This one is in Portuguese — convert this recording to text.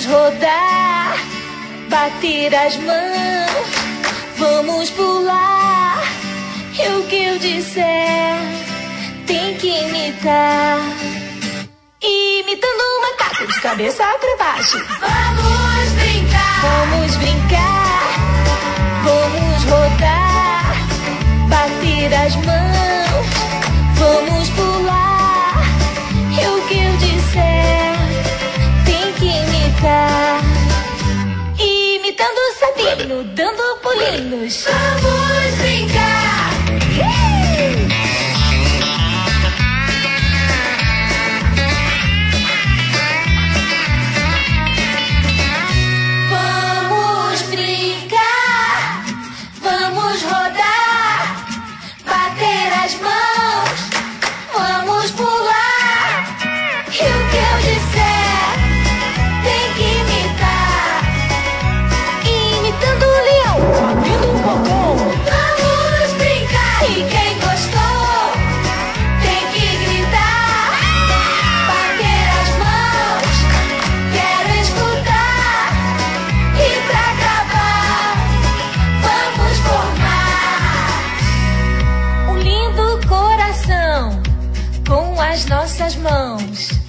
Vamos rodar, bater as mãos, vamos pular, e o que eu disser tem que imitar. Imitando um macaco de cabeça pra baixo. Vamos brincar, vamos brincar, vamos rodar, bater as mãos, vamos pular, e o que eu disser tem que imitar. Imitando o sapinho, dando pulinhos. Vamos brincar. Vamos brincar, vamos rodar, bater as mãos, vamos pular, e o que eu disser tem que imitar. Imitando o leão, abrindo um balcão. Vamos brincar. E quem gostou tem que gritar, bater as mãos, quero escutar. E pra acabar, vamos formar um lindo coração com as nossas mãos.